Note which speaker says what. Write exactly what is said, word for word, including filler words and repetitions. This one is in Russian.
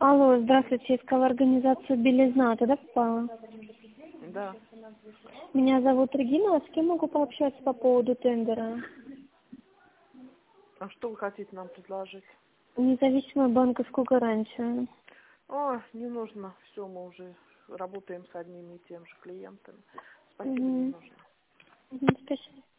Speaker 1: Алло, здравствуйте, искала организацию «Белизна», туда попала?
Speaker 2: Да.
Speaker 1: Меня зовут Регина, а с кем могу пообщаться по поводу тендера?
Speaker 2: А что вы хотите нам предложить?
Speaker 1: Независимую банковскую гарантию.
Speaker 2: О, не нужно. Все, мы уже работаем с одними и тем же клиентами. Спасибо, не
Speaker 1: Угу.
Speaker 2: нужно.
Speaker 1: Угу, спасибо.